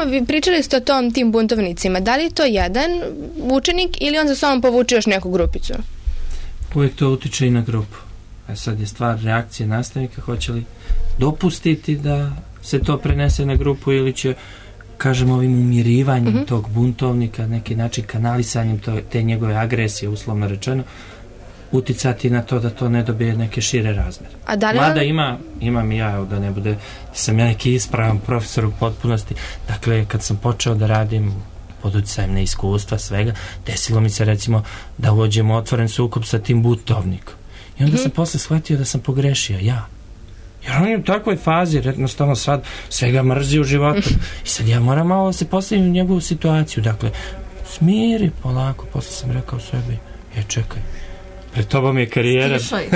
vi pričali ste o tom tim buntovnicima. Da li je to jedan učenik ili on za sobom povuče još neku grupicu? Uvijek to utiče i na grupu. A sad je stvar reakcije nastavnika, hoće li dopustiti da se to prenese na grupu ili će, kažemo, ovim umirivanjem mm-hmm. tog buntovnika, neki način kanalisanjem to, te njegove agresije, uslovno rečeno, uticati na to da to ne dobije neke šire razmere. A da li Mada on... ima, imam i ja, evo da ne bude, da sam ja neki ispravan profesor u potpunosti. Dakle, kad sam počeo da radim pod utjecajem neiskustva, svega, desilo mi se recimo da uđemo otvoren sukob sa tim buntovnikom. I onda mm-hmm. sam posle shvatio da sam pogrešio, ja. Jer on je u takvoj fazi, jednostavno sad svega mrzi u životu. I sad ja moram malo se postaviti u njegovu situaciju. Dakle, smiri polako, posle sam rekao sebi, je čekaj, pred tobom je karijera. Stišaj.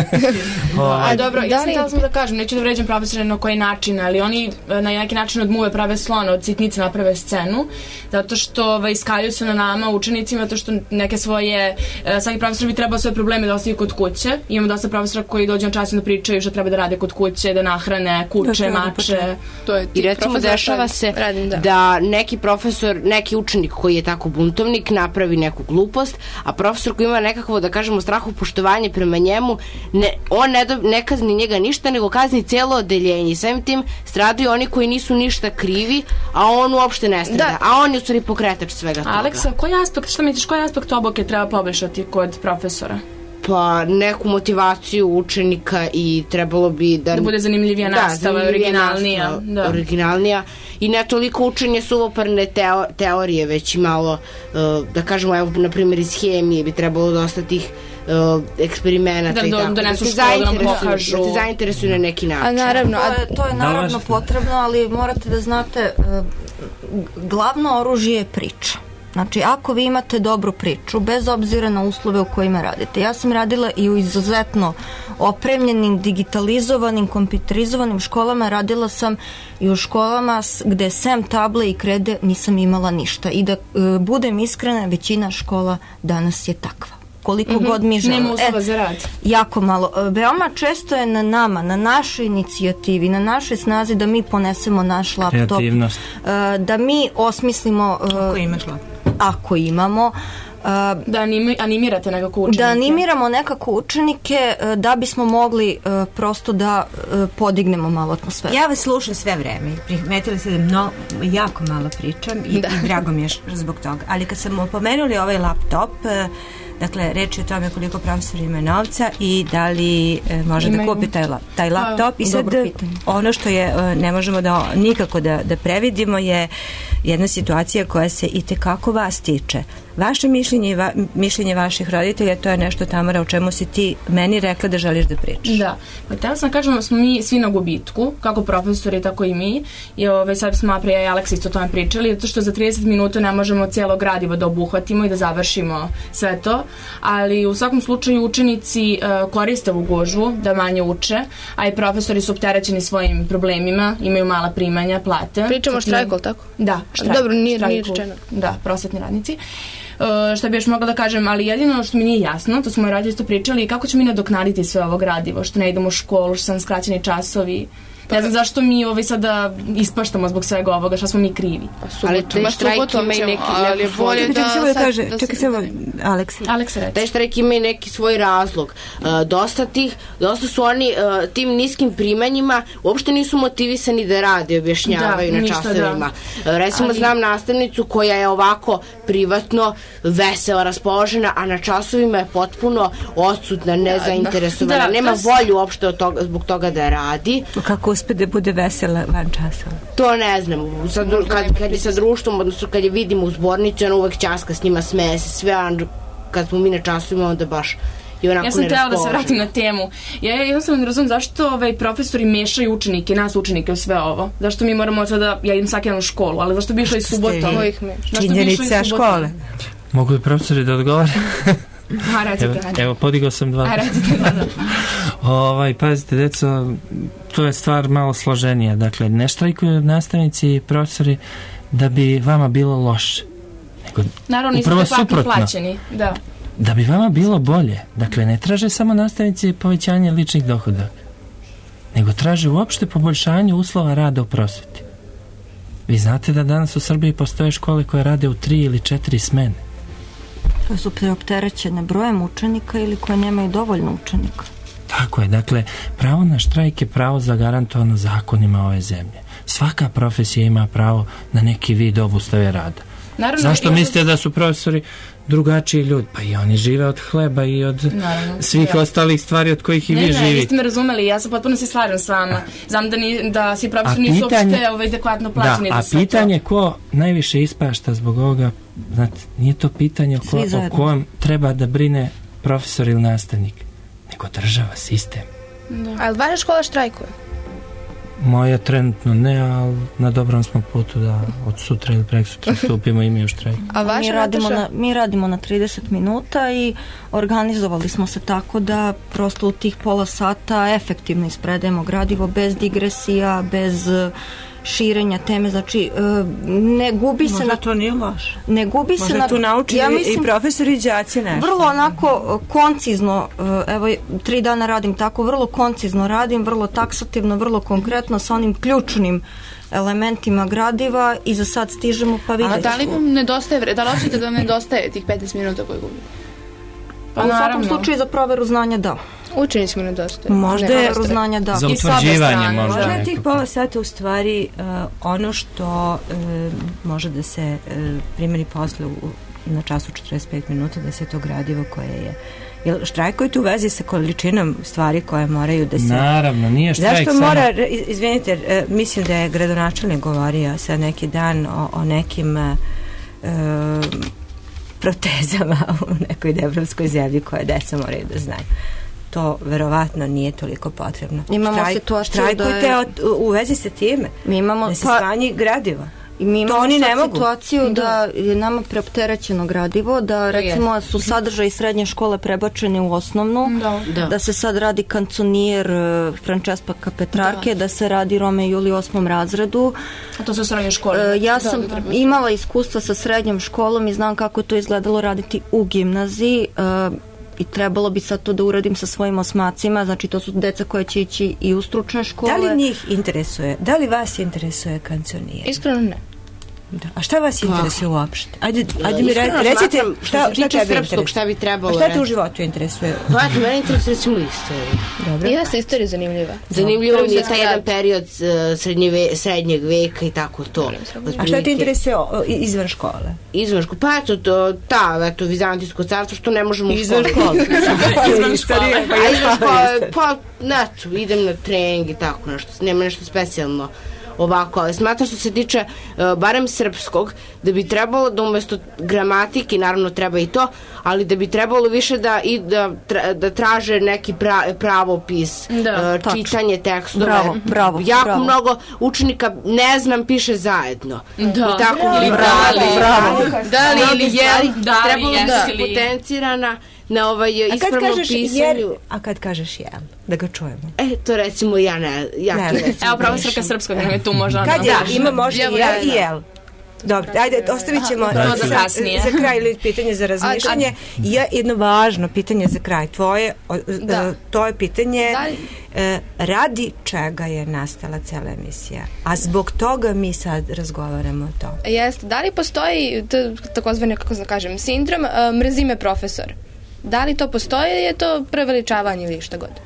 A dobro, ja sam htjela sam da kažem, neću da vređam profesore na koji način, ali oni na neki način od muve prave slona, od sitnice naprave scenu, zato što iskaljuju se na nama, učenicima, zato što neke svoje, svaki profesor bi trebao svoje probleme da ostavi kod kuće. Imamo dosta profesora koji dođu na čas i da pričaju što treba da rade kod kuće, da nahrane kuće, mače. To je I recimo dešava se radim, da. da neki profesor, neki učenik koji je tako buntovnik napravi neku glupost, a profesor koji ima nekakvo, da kažemo, strahu poštovanje prema njemu, ne, on ne, do, ne kazni njega ništa, nego kazni cijelo odeljenje. Samim tim stradaju oni koji nisu ništa krivi, a on uopšte ne strada. Da. A on je u stvari pokretač svega toga. Aleksa, koji aspekt, šta misliš, koji aspekt obuke treba poboljšati kod profesora? Pa neku motivaciju učenika i trebalo bi da... Da bude zanimljivija nastava, da, zanimljivija originalnija. Nastava, da. originalnija. I ne toliko učenje suvoparne teo, teorije, već i malo, uh, da kažemo, evo, na primjer iz hemije bi trebalo dosta tih uh, eksperimenata da, i tako. Da, da, te zainteresuju, da te zainteresuju na neki način. A naravno, to je, to je naravno potrebno, ali morate da znate, uh, glavno oružje je priča. Znači, ako vi imate dobru priču, bez obzira na uslove u kojima radite. Ja sam radila i u izuzetno opremljenim, digitalizovanim, kompjuterizovanim školama, radila sam i u školama gde sem table i krede nisam imala ništa. I da e, budem iskrena, većina škola danas je takva. Koliko mm-hmm. god mi želimo. Nema uslova e, za rad. Jako malo. Veoma često je na nama, na našoj inicijativi, na našoj snazi da mi ponesemo naš laptop. Kreativnost. E, da mi osmislimo... E, ako imaš laptop. Ako imamo... Uh, da animi, animirate nekako učenike. Da animiramo nekako učenike uh, da bismo mogli uh, prosto da uh, podignemo malo atmosferu. Ja vas slušam sve vreme. Primetili ste da mno, jako malo pričam i, da. i drago mi je zbog toga. Ali kad sam opomenuli ovaj laptop, uh, dakle, reč je o tome koliko profesor ima novca i da li e, može Imaju. da kupi taj, taj laptop. A, I sad ono što je, ne možemo da nikako da, da previdimo je jedna situacija koja se i tekako vas tiče. Vaše mišljenje i va, mišljenje vaših roditelja, to je nešto, Tamara, o čemu si ti meni rekla da želiš da pričaš. Da, pa htjela sam kažem da smo mi svi na gubitku, kako profesori, tako i mi. I ove, sad smo Aprija i Aleksa isto o tome pričali, zato što za trideset minuta ne možemo cijelo gradivo da obuhvatimo i da završimo sve to, ali u svakom slučaju učenici uh, koriste ovu gužvu da manje uče, a i profesori su opterećeni svojim problemima, imaju mala primanja, plate. Pričamo o štrajku, ali tako? Da, štrajku. Dobro, nije, nije rečeno. Da, prosvetni radnici. Uh, šta bi još mogla da kažem, ali jedino što mi nije jasno, to smo i radili isto pričali, kako ćemo mi nadoknaditi sve ovo gradivo, što ne idemo u školu, što sam skraćeni časovi. Ne znam zašto mi ovaj sada ispaštamo zbog svega ovoga, što smo mi krivi. Ali taj štrajk ima i neki... Ali je bolje da... Čekaj se ovo, Aleks. Aleks reći. Taj štrajk ima i neki svoj razlog. Uh, dosta tih, dosta su oni uh, tim niskim primanjima uopšte nisu motivisani da rade, objašnjavaju da, na časovima. Da. Uh, recimo, ali... znam nastavnicu koja je ovako privatno vesela, raspoložena, a na časovima je potpuno odsutna, nezainteresovana. Da, nema to... volju uopšte od toga, zbog toga da radi. Kako uspe da bude vesela van časova? To ne znam. Sad, kad, kad je sa društvom, odnosno kad je vidimo u zbornici, ona uvek časka s njima, smeje se sve, a kad smo mi na časovima, onda baš i onako ja sam trebala da se vratim na temu. Ja jednostavno ne razumem zašto ovaj, profesori mešaju učenike, nas učenike u sve ovo. Zašto mi moramo sada, ja idem svaki dan u školu, ali zašto bi išla i subotom? Činjenica škole. Mogu li profesori da odgovore? A, radite, evo, radite. evo, podigao sam dva. A, radite, da, da. Ovaj, pazite, deco, to je stvar malo složenija. Dakle, ne štrajkuju nastavnici i profesori da bi vama bilo loše. Nego, naravno, niste suprotno, plaćeni. Da. Da bi vama bilo bolje. Dakle, ne traže samo nastavnici povećanje ličnih dohodaka, nego traže uopšte poboljšanje uslova rada u prosveti. Vi znate da danas u Srbiji postoje škole koje rade u tri ili četiri smene. Koje su preopterećene brojem učenika ili koje nemaju dovoljno učenika. Tako je, dakle, pravo na štrajk je pravo zagarantovano zakonima ove zemlje. Svaka profesija ima pravo na neki vid obustave rada. Naravno, zašto mislite da su profesori drugačiji ljudi? Pa i oni žive od hleba i od Naravno, svih ja. ostalih stvari od kojih i ne, vi živite. Ne, vi ste me razumeli, ja sam potpuno se slažem s vama. Znam da, ni, da svi profesori nisu uopšte ovaj, adekvatno plaćeni da, za sve to. A pitanje ko najviše ispašta zbog ovoga, znate, nije to pitanje ko, o kojem treba da brine profesor ili nastavnik, nego država, sistem. Da. Ali vaša škola štrajkuje? Moja trenutno ne, ali na dobrom smo putu da od sutra ili prek sutra stupimo i mi u štrajk. A vaša mi, radimo na, mi radimo na trideset minuta i organizovali smo se tako da prosto u tih pola sata efektivno ispredajemo gradivo bez digresija, bez širenja teme, znači ne gubi Možda se na to nije loše. Ne gubi Možda se na tu naučili ja mislim, i profesori i đaci nešto. Vrlo onako koncizno, evo tri dana radim tako, vrlo koncizno radim, vrlo taksativno, vrlo konkretno sa onim ključnim elementima gradiva i za sad stižemo pa vidjet. A da li vam nedostaje, da li očite da vam nedostaje tih petnaest minuta koje gubi? Pa u svakom slučaju za proveru znanja da. Učenicima nedostaje. Možda je znanja da. Za utvrđivanje možda. Možda je tih pola sata u stvari uh, ono što uh, može da se uh, primjeri posle u, na času četrdeset pet minuta, da se to gradivo koje je. Jel štrajkujete u vezi sa količinom stvari koje moraju da se... Naravno, nije štrajk Zašto samo... mora, izvinite, uh, mislim da je gradonačelnik govorio sad neki dan o, o nekim... Uh, protezama u nekoj evropskoj zemlji koje deca moraju da znaju. To verovatno nije toliko potrebno. Imamo Štrajk, situaciju štrajkujte da je... od, u vezi sa time. Mi imamo, da se pa, smanji gradivo. I mi imamo to oni ne mogu. situaciju da je nama preopterećeno gradivo, da recimo su sadržaji srednje škole prebačeni u osnovnu, da, da. da se sad radi kanconijer Francesca Petrarke, da. da se radi Rome i Juli u osmom razredu. A to su srednje škole? Ja sam da, imala iskustva sa srednjom školom i znam kako to izgledalo raditi u gimnaziji. I trebalo bi sad to da uradim sa svojim osmacima, znači to su deca koje će ići i u stručne škole. Da li njih interesuje, da li vas interesuje kanconije? Iskreno ne. Da. A šta vas interesuje uopšte? Ajde, ajde mi re, recite šta, šta tebe interesuje. Šta bi trebalo? A šta te u životu interesuje? Pa, mene interesuje recimo istorija. Dobro. Ja sam istorija zanimljiva. Zanimljivo mi je taj jedan period srednje ve, srednjeg veka i tako to. A šta te interesuje izvan škole? Izvan škole? Pa eto, to, ta, eto, Vizantijsko carstvo, što ne možemo u školu. Izvan škole. Izvan škole. A izvan škole, pa, neto, idem na trening i tako nešto. Nema nešto specijalno. Ovako, ali smatram što se tiče uh, barem srpskog, da bi trebalo da umesto gramatike, naravno treba i to, ali da bi trebalo više da i da, tra, da traže neki pra, pravopis, da, uh, čitanje tekstova. Bravo, bravo. Jako bravo. mnogo učenika ne znam piše zajedno. Da, I tako, bravo, ili bravo, bravo. Da li ili je, da li trebalo da se potencirana na ovaj ispravnom pisanju. Jer, a kad kažeš jel, da ga čujemo? E, to recimo ja ne, ja ne, to recimo. Evo, profesorka srpskog nam je tu možda. Kad je, ima možda jel i jel. Dobro, ajde, ostavit ćemo to za kasnije. Za kraj ili pitanje za razmišljanje. I jedno važno pitanje za kraj. Tvoje, da. to je pitanje e, radi čega je nastala cela emisija. A zbog toga mi sad razgovaramo o tom. Jeste, da li postoji takozvani, kako da kažem, sindrom uh, mrzi me profesor? Da li to postoji ili je to preveličavanje ili šta god?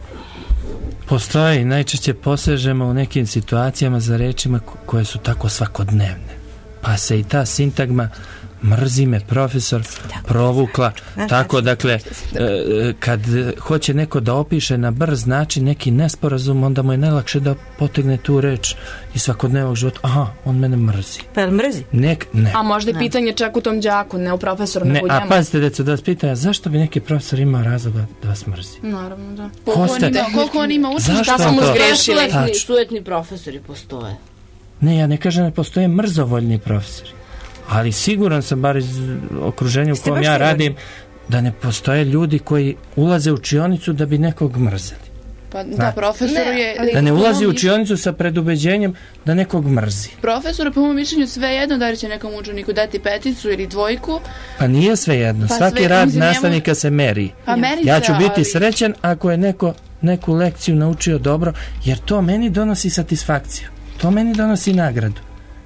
Postoji, najčešće posežemo u nekim situacijama za rečima koje su tako svakodnevne. Pa se i ta sintagma mrzi me profesor tako, provukla znači, tako dakle kad hoće neko da opiše na brz način neki nesporazum, onda mu je najlakše da potegne tu reč iz svakodnevnog života. Aha, on mene mrzi. Pa jel mrzi? Nek, ne. A možda je pitanje čak u tom đaku, ne u profesoru, ne, nego u njemu. A pazite, deco, da vas pitaju, zašto bi neki profesor imao razloga da vas mrzi? Naravno, da. Koliko on, da, koliko on ima učenja, šta smo zgrešili? Sujetni profesori postoje. Ne, ja ne kažem da postoje mrzovoljni profesori. Ali siguran sam, bar iz okruženja u kojem ja radim, da ne postoje ljudi koji ulaze u učionicu da bi nekog mrzeli. Pa da, profesoru je... Da ne ulazi u učionicu sa predubeđenjem da nekog mrzi. Profesoru, po mojom mišljenju, sve jedno da li će nekom učeniku dati peticu ili dvojku. Pa nije sve jedno. Pa svaki sve, rad mislim, nastavnika njemu... se meri. Pa meri ja ću se, biti ali... srećan ako je neko neku lekciju naučio dobro, jer to meni donosi satisfakciju. To meni donosi nagradu.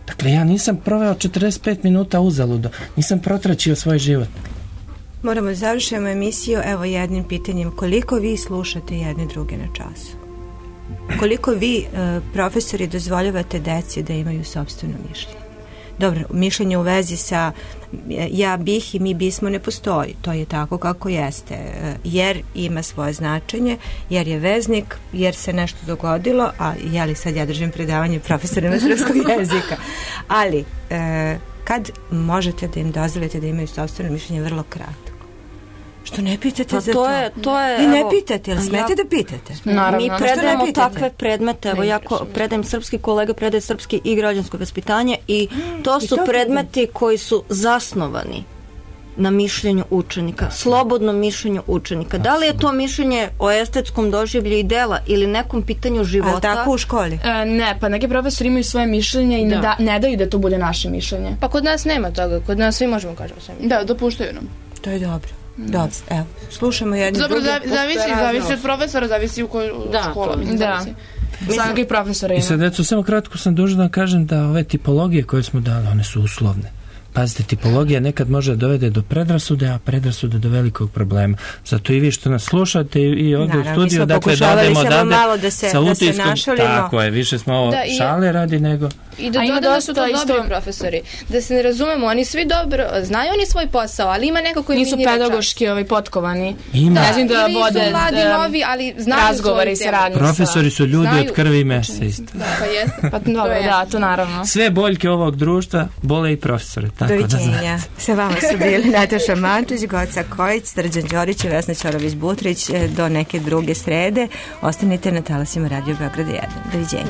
Dakle, ja nisam proveo četrdeset pet minuta uzaludo, nisam protračio svoj život. Moramo da završimo emisiju evo jednim pitanjem. Koliko vi slušate jedne druge na času? Koliko vi, uh, profesori, dozvoljavate deci da imaju sopstveno mišljenje? Dobro, mišljenje u vezi sa ja bih i mi bismo ne postoji. To je tako kako jeste. Jer ima svoje značenje, jer je veznik, jer se nešto dogodilo, a jeli sad ja držim predavanje profesorima srpskog jezika. Ali, e, kad možete da im dozvolite da imaju sopstveno mišljenje, vrlo kratko. Što ne pitate pa za to? to? Je, to je, vi ne evo, pitate, ali smete ja, da pitate? Naravno. Mi predajemo takve predmete, evo ja predajem srpski, kolega predaje srpski i građansko vaspitanje i to su I to predmeti koji su zasnovani na mišljenju učenika, slobodnom mišljenju učenika. Da li je to mišljenje o estetskom doživlju i dela ili nekom pitanju života? A tako u školi? E, ne, pa neki profesori imaju svoje mišljenje i da. Ne, da, ne daju da to bude naše mišljenje. Pa kod nas nema toga, kod nas svi možemo kažemo sve. Da, dopuštaju nam. To je dobro. Dobro, evo, slušamo jedni Dobro, drugi. Dobro, zavisi, zavisi od profesora, zavisi u kojoj da, škola. Da, svaki profesor ima. I sad, eto, samo kratko sam dužan da kažem da ove tipologije koje smo dali, one su uslovne. Pazite, tipologija nekad može da dovede do predrasude, a predrasude do velikog problema. Zato i vi što nas slušate i ovdje Naravno, u studiju, dakle, dademo odavde da se, sa utiskom. Da se tako je, više smo ovo da, šale radi nego... I da dodam da su to isto... dobri profesori. Da se ne razumemo, oni svi dobro, znaju oni svoj posao, ali ima neko koji nisu pedagoški ovaj, potkovani. Ima. Da, ili su mladi, novi, ali znaju razgovori se radnje. Profesori su ljudi znaju, od krvi i mesa isto. Da, pa jeste. Pa dobro, da, to naravno. Sve boljke ovog društva bole i profesore. Tako doviđenja. Sa vama su bili Nataša Mančić, Goca Kojić, Srđan Đorić i Vesna Ćorović-Butrić. Do neke druge srede. Ostanite na talasima Radio Beograd jedan. Doviđenja.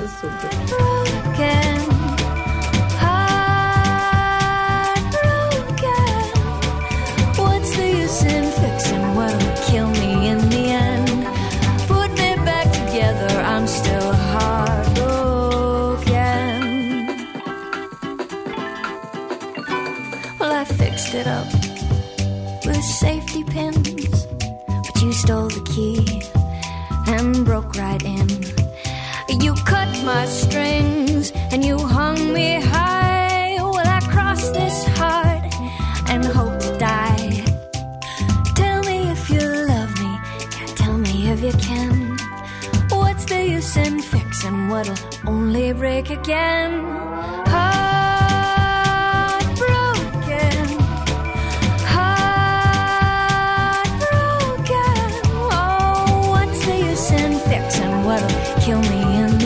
I'm still heartbroken. Well, I fixed it up with safety pins, but you stole the key and broke right in. You cut my strings and you hung me high. Well, I crossed this heart and hope to die. Tell me if you love me, yeah, tell me if you can. What's the use in fixing what'll only break again? Heartbroken, heartbroken. Oh, what's the use in fixing what'll kill me in the